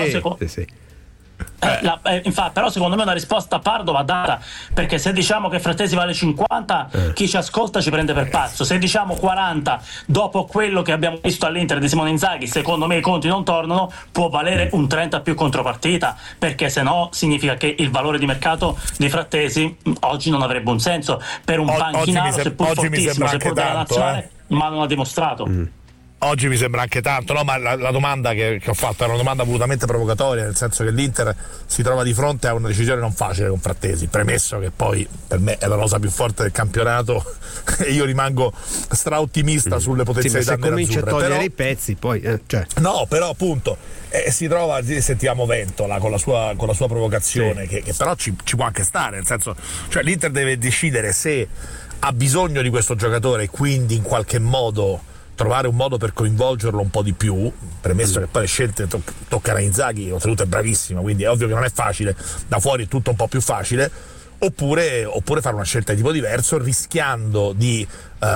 Infatti, però secondo me una risposta a Pardo va data, perché se diciamo che Frattesi vale 50, chi ci ascolta ci prende per pazzo. Se diciamo 40, dopo quello che abbiamo visto all'Inter di Simone Inzaghi, secondo me i conti non tornano, può valere un 30 più contropartita, perché se no significa che il valore di mercato di Frattesi oggi non avrebbe un senso per un panchinaro, seppur fortissimo, seppur della nazionale, ma non ha dimostrato. Oggi mi sembra anche tanto, no? Ma la domanda che ho fatto era una domanda volutamente provocatoria, nel senso che l'Inter si trova di fronte a una decisione non facile con Frattesi, premesso che poi per me è la rosa più forte del campionato e io rimango straottimista sulle potenzialità se comincia nerazzurre. A togliere però, i pezzi poi no, però appunto si trova, sentiamo Ventola con la sua provocazione, che però ci può anche stare, nel senso, cioè l'Inter deve decidere se ha bisogno di questo giocatore e quindi in qualche modo trovare un modo per coinvolgerlo un po' di più, premesso che poi le scelte toccano a Inzaghi, oltretutto è bravissimo, quindi è ovvio che non è facile, da fuori è tutto un po' più facile, oppure fare una scelta di tipo diverso, rischiando di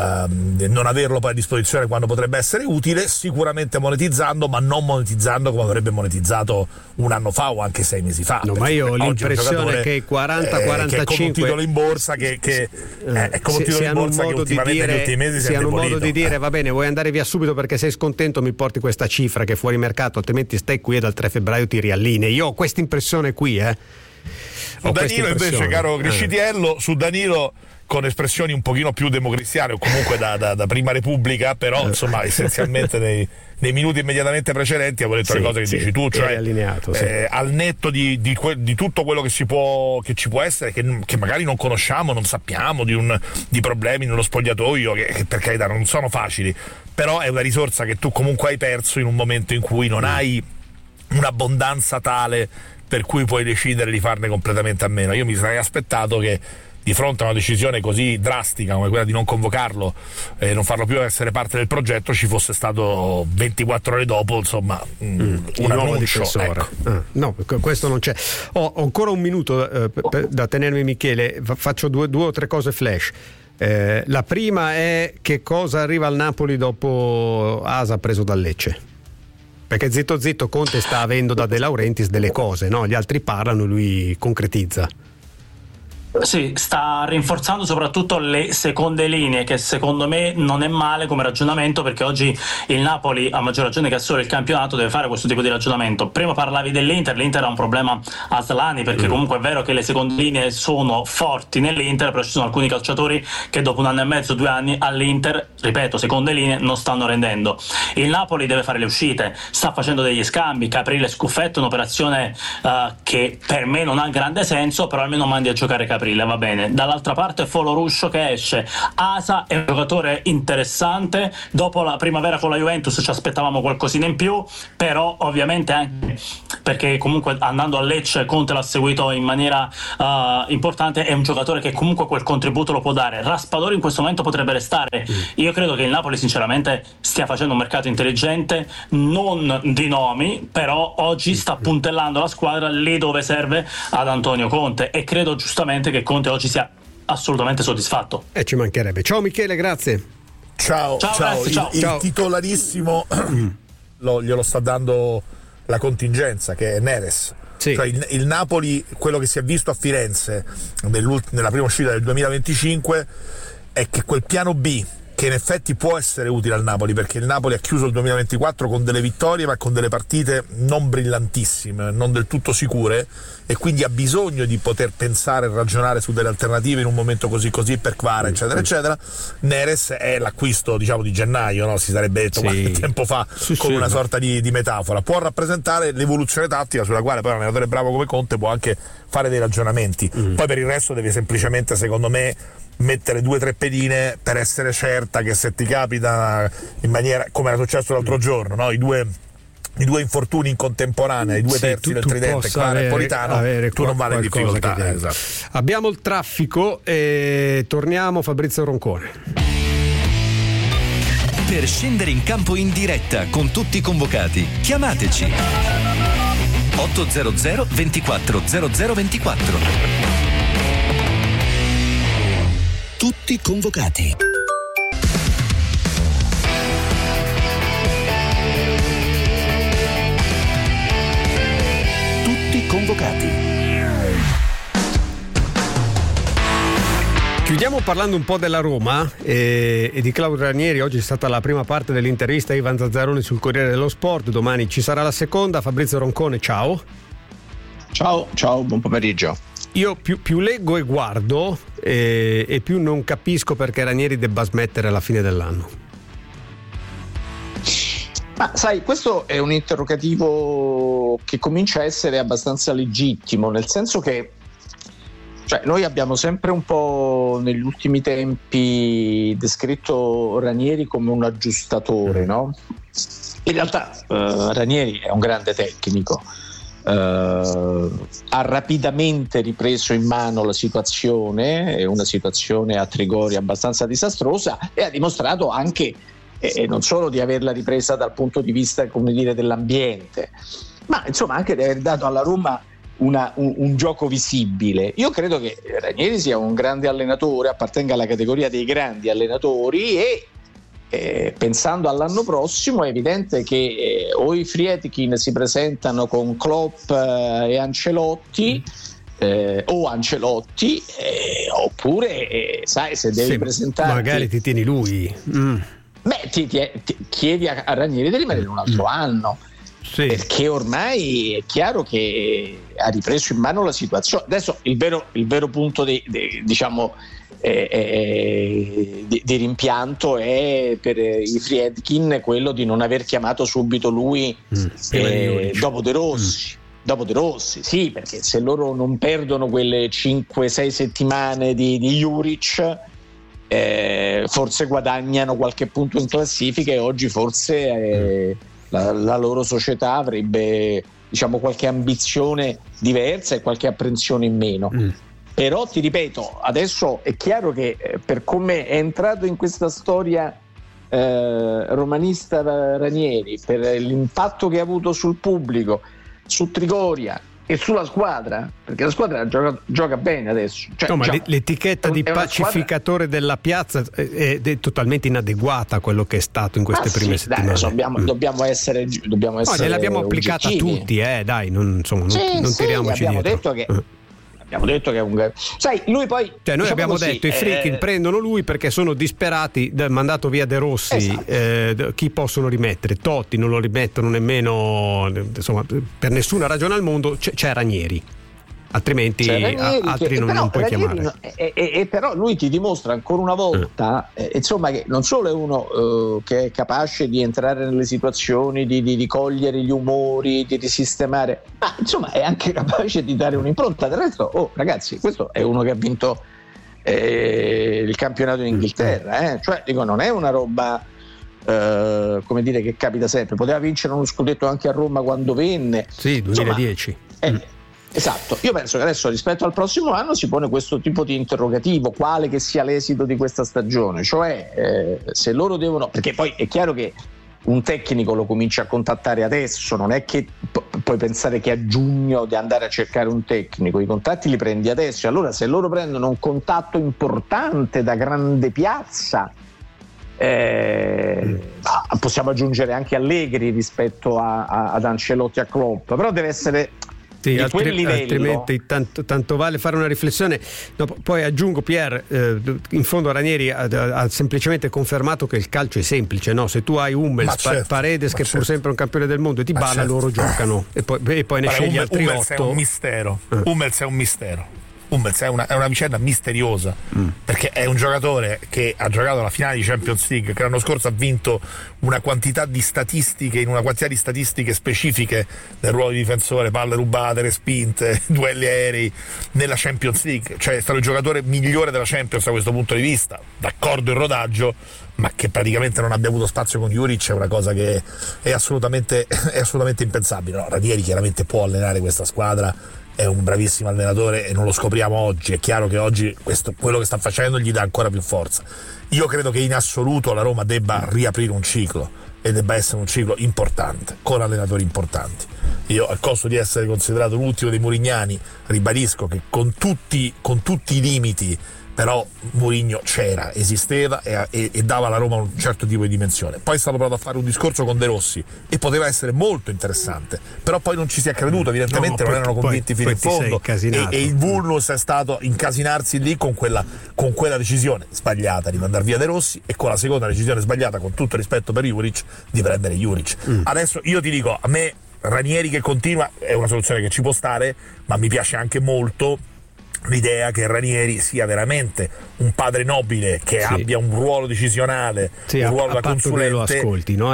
non averlo poi a disposizione quando potrebbe essere utile, sicuramente monetizzando, ma non monetizzando come avrebbe monetizzato un anno fa o anche 6 mesi fa. No, ma io ho l'impressione che 40-45 che è come un titolo in borsa che è come un titolo in borsa che ultimamente negli ultimi mesi si è indebolito. Un modo di dire va bene, vuoi andare via subito perché sei scontento, mi porti questa cifra che è fuori mercato, altrimenti stai qui e dal 3 febbraio ti riallinei. Io ho questa impressione qui, Su Danilo invece, caro Criscitiello, su Danilo con espressioni un pochino più democristiane o comunque da Prima Repubblica, però insomma essenzialmente nei minuti immediatamente precedenti avevo detto le cose che dici tu, cioè allineato, al netto di tutto quello che ci può essere, che magari non conosciamo, non sappiamo, di problemi nello spogliatoio che per carità non sono facili, però è una risorsa che tu comunque hai perso in un momento in cui non hai un'abbondanza tale per cui puoi decidere di farne completamente a meno. Io mi sarei aspettato che di fronte a una decisione così drastica come quella di non convocarlo e non farlo più essere parte del progetto ci fosse stato 24 ore dopo, insomma, un annuncio, ecco. No, questo non c'è. Ho ancora un minuto da tenermi, Michele, faccio due o tre cose flash. La prima è che cosa arriva al Napoli dopo Asa preso dal Lecce. perché zitto zitto Conte sta avendo da De Laurentiis delle cose, no? Gli altri parlano, lui concretizza. Sì, sta rinforzando soprattutto le seconde linee, che secondo me non è male come ragionamento, perché oggi il Napoli, a maggior ragione che ha solo il campionato, deve fare questo tipo di ragionamento. Prima parlavi dell'Inter, l'Inter ha un problema a Slani, perché comunque è vero che le seconde linee sono forti nell'Inter, però ci sono alcuni calciatori che dopo 1 anno e mezzo, 2 anni all'Inter, ripeto, seconde linee, non stanno rendendo. Il Napoli deve fare le uscite, sta facendo degli scambi, Caprile Scuffetto, un'operazione che per me non ha grande senso, però almeno mandi a giocare Caprile, va bene. Dall'altra parte Folo Ruscio che esce, Asa è un giocatore interessante, dopo la primavera con la Juventus ci aspettavamo qualcosina in più, però ovviamente anche perché comunque andando a Lecce Conte l'ha seguito in maniera importante, è un giocatore che comunque quel contributo lo può dare. Raspadori in questo momento potrebbe restare. Io credo che il Napoli sinceramente stia facendo un mercato intelligente, non di nomi, però oggi sta puntellando la squadra lì dove serve ad Antonio Conte, e credo giustamente che Conte oggi sia assolutamente soddisfatto. E ci mancherebbe. Ciao Michele, grazie. Ciao. Grazie, ciao. Il titolarissimo glielo sta dando la contingenza, che è Neres. Sì. Cioè il Napoli, quello che si è visto a Firenze nella prima uscita del 2025 è che quel piano B, che in effetti può essere utile al Napoli, perché il Napoli ha chiuso il 2024 con delle vittorie ma con delle partite non brillantissime, non del tutto sicure, e quindi ha bisogno di poter pensare e ragionare su delle alternative in un momento così per Kvara, eccetera eccetera. Neres è l'acquisto, diciamo, di gennaio, no? Si sarebbe detto qualche tempo fa, come una sorta di metafora. Può rappresentare l'evoluzione tattica sulla quale poi un allenatore bravo come Conte può anche fare dei ragionamenti. Poi per il resto deve semplicemente, secondo me, mettere 2 o 3 pedine per essere certa che se ti capita in maniera come era successo l'altro giorno, no? I due infortuni in contemporanea, i 2 terzi del tridente, Kvara e Politano, tu non vai in difficoltà. Esatto. Abbiamo il traffico e torniamo. Fabrizio Roncone. Per scendere in campo in diretta con tutti i convocati, chiamateci 800 24 00 24. Tutti convocati. Tutti convocati. Chiudiamo parlando un po' della Roma e di Claudio Ranieri. Oggi è stata la prima parte dell'intervista a Ivan Zazzaroni sul Corriere dello Sport, domani ci sarà la seconda. Fabrizio Roncone, ciao. Ciao, buon pomeriggio. Io più leggo e guardo e più non capisco perché Ranieri debba smettere alla fine dell'anno. Ma sai, questo è un interrogativo che comincia a essere abbastanza legittimo, nel senso che noi abbiamo sempre un po' negli ultimi tempi descritto Ranieri come un aggiustatore, no? In realtà Ranieri è un grande tecnico. Ha rapidamente ripreso in mano la situazione, è una situazione a Trigori abbastanza disastrosa, e ha dimostrato anche non solo di averla ripresa dal punto di vista, come dire, dell'ambiente, ma insomma anche di aver dato alla Roma un gioco visibile. Io credo che Ranieri sia un grande allenatore, appartenga alla categoria dei grandi allenatori, e pensando all'anno prossimo è evidente che o i Friedkin si presentano con Klopp e Ancelotti, o Ancelotti, oppure sai, se devi presentarti, magari ti tieni lui. Ti chiedi a Ranieri di rimanere un altro anno, perché ormai è chiaro che ha ripreso in mano la situazione. Adesso il vero punto di rimpianto è per i Friedkin quello di non aver chiamato subito lui dopo De Rossi. Dopo De Rossi, sì, perché se loro non perdono quelle 5-6 settimane di Juric, forse guadagnano qualche punto in classifica, e oggi forse la loro società avrebbe, qualche ambizione diversa e qualche apprensione in meno. Però ti ripeto, adesso è chiaro che per come è entrato in questa storia romanista Ranieri, per l'impatto che ha avuto sul pubblico, su Trigoria, e sulla squadra, perché la squadra gioca bene adesso. Cioè, no, ma l'etichetta di pacificatore della piazza è totalmente inadeguata a quello che è stato in queste prime settimane. Dobbiamo essere no, gliel'abbiamo applicata a tutti, dai, non tiriamoci dietro. Abbiamo detto che è un... Sai, lui poi... Cioè, noi abbiamo detto i Friedkin prendono lui perché sono disperati, mandato via De Rossi, esatto. Chi possono rimettere? Totti non lo rimettono nemmeno, insomma, per nessuna ragione al mondo. C'è Ranieri, altrimenti altri non puoi chiamare. E però lui ti dimostra ancora una volta insomma, che non solo è uno che è capace di entrare nelle situazioni, di cogliere gli umori, di risistemare, ma insomma è anche capace di dare un'impronta. Del resto, ragazzi, questo è uno che ha vinto il campionato in Inghilterra, cioè dico, non è una roba come dire che capita sempre. Poteva vincere uno scudetto anche a Roma quando venne, 2010. Esatto, io penso che adesso rispetto al prossimo anno si pone questo tipo di interrogativo, quale che sia l'esito di questa stagione, cioè se loro devono, perché poi è chiaro che un tecnico lo comincia a contattare adesso, non è che puoi pensare che a giugno di andare a cercare un tecnico, i contatti li prendi adesso. Allora se loro prendono un contatto importante da grande piazza, possiamo aggiungere anche Allegri rispetto ad Ancelotti, a Klopp, però deve essere altrimenti tanto vale fare una riflessione. No, poi aggiungo, Pier, in fondo Ranieri ha semplicemente confermato che il calcio è semplice, no? Se tu hai Hummels, Paredes che è pur sempre un campione del mondo, e Dybala, loro giocano e poi ne scegli altri 8. Hummels è un mistero. Hummels è un mistero. Hummels è una vicenda misteriosa, perché è un giocatore che ha giocato la finale di Champions League, che l'anno scorso ha vinto una quantità di statistiche specifiche del ruolo di difensore, palle rubate, respinte, duelli aerei nella Champions League, cioè è stato il giocatore migliore della Champions da questo punto di vista, d'accordo il rodaggio, ma che praticamente non abbia avuto spazio con Juric è una cosa che è assolutamente impensabile. No, Ranieri chiaramente può allenare questa squadra, è un bravissimo allenatore e non lo scopriamo oggi. È chiaro che oggi quello che sta facendo gli dà ancora più forza. Io credo che in assoluto la Roma debba riaprire un ciclo, e debba essere un ciclo importante, con allenatori importanti. Io, al costo di essere considerato l'ultimo dei Murignani, ribadisco che con tutti i limiti, però Mourinho c'era, esisteva e dava alla Roma un certo tipo di dimensione. Poi è stato provato a fare un discorso con De Rossi e poteva essere molto interessante, però poi non ci si è creduto, evidentemente non erano convinti fino in fondo, e il vulnus è stato incasinarsi lì con quella decisione sbagliata di mandar via De Rossi, e con la seconda decisione sbagliata, con tutto rispetto per Juric, di prendere Juric. Adesso io ti dico, a me Ranieri che continua è una soluzione che ci può stare, ma mi piace anche molto l'idea che Ranieri sia veramente un padre nobile, che abbia un ruolo decisionale, un ruolo da consulente, che lo ascolti, no?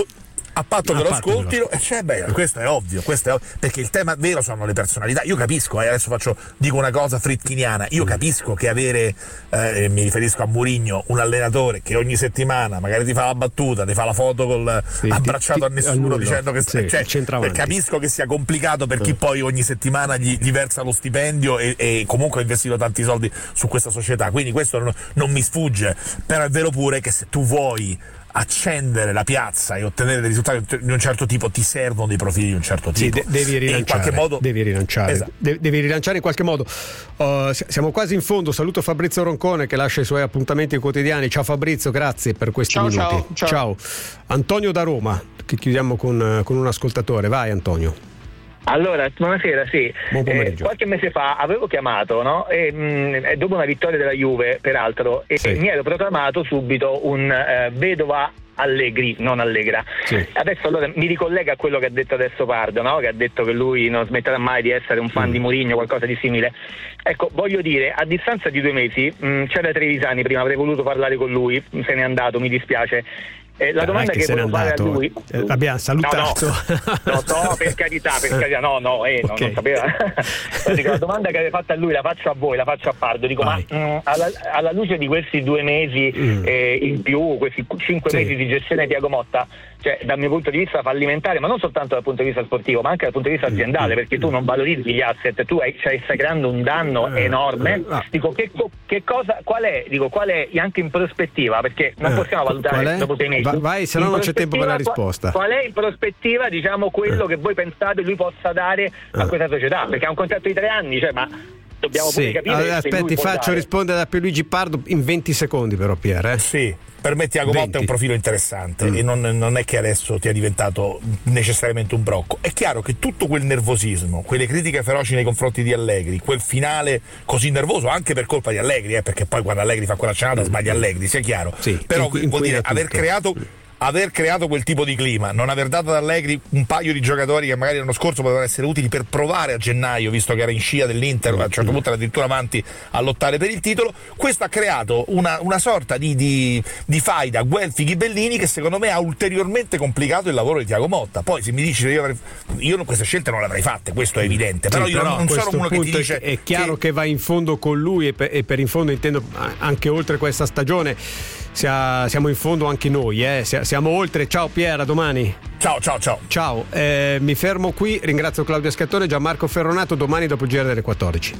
A patto che lo ascoltino, questo è ovvio, perché il tema vero sono le personalità. Io capisco, adesso dico una cosa fritkiniana, io capisco che avere, mi riferisco a Mourinho, un allenatore che ogni settimana magari ti fa la battuta, ti fa la foto abbracciato a nessuno, dicendo che capisco che sia complicato per chi poi ogni settimana gli versa lo stipendio e comunque ha investito tanti soldi su questa società, quindi questo non mi sfugge. Però è vero pure che se tu vuoi accendere la piazza e ottenere dei risultati di un certo tipo, ti servono dei profili di un certo tipo. Devi rilanciare, in qualche modo esatto. Devi rilanciare in qualche modo. Siamo quasi in fondo. Saluto Fabrizio Roncone che lascia i suoi appuntamenti quotidiani. Ciao Fabrizio, grazie per questi minuti. Ciao. Antonio da Roma, che chiudiamo con un ascoltatore. Vai Antonio. Allora, buonasera, sì. Buon pomeriggio. Qualche mese fa avevo chiamato, no? E dopo una vittoria della Juve, peraltro, mi ero proclamato subito un vedova Allegri, non Allegra. Sì. Adesso allora mi ricollega a quello che ha detto adesso Pardo, no? Che ha detto che lui non smetterà mai di essere un fan di Mourinho, qualcosa di simile. Ecco, voglio dire, a distanza di 2 mesi c'era Trevisani, prima avrei voluto parlare con lui, se n'è andato, mi dispiace. La domanda che volevo fare a lui, l'abbiamo salutato. No, per carità, non sapeva. Dico, la domanda che aveva fatto a lui la faccio a voi, la faccio a Pardo. Dico, ma alla luce di questi 2 mesi in più, questi 5 mesi di gestione di Thiago Motta, cioè dal mio punto di vista fallimentare, ma non soltanto dal punto di vista sportivo, ma anche dal punto di vista aziendale, perché tu non valorizzi gli asset, tu stai creando un danno enorme. Dico, che cosa, qual è anche in prospettiva, perché non possiamo valutare dopo 6 mesi. vai, se no non c'è tempo per la risposta. Qual è in prospettiva, diciamo, quello che voi pensate lui possa dare a questa società? Perché ha un contratto di 3 anni, cioè, ma dobbiamo pure capire. Aspetti, faccio rispondere da Pierluigi Pardo in 20 secondi, però, Pier. Sì. Per me Thiago Motta è un profilo interessante e non è che adesso ti è diventato necessariamente un brocco. È chiaro che tutto quel nervosismo, quelle critiche feroci nei confronti di Allegri, quel finale così nervoso anche per colpa di Allegri, perché poi quando Allegri fa quella cenata sbaglia Allegri, sia chiaro. Sì, però vuol dire aver creato quel tipo di clima, non aver dato ad Allegri un paio di giocatori che magari l'anno scorso potevano essere utili per provare a gennaio, visto che era in scia dell'Inter, a un certo punto era addirittura avanti a lottare per il titolo. Questo ha creato una sorta di faida Guelfi-Ghibellini che secondo me ha ulteriormente complicato il lavoro di Thiago Motta. Poi se mi dici io queste scelte non le avrei fatte, questo è evidente, però io non sono uno che ti dice è chiaro che va in fondo con lui e per in fondo intendo anche oltre questa stagione. Siamo in fondo anche noi, siamo oltre. Ciao Pier, a domani. Ciao. Mi fermo qui, ringrazio Claudio Scattone e Gianmarco Ferronato. Domani dopo il GR delle 14.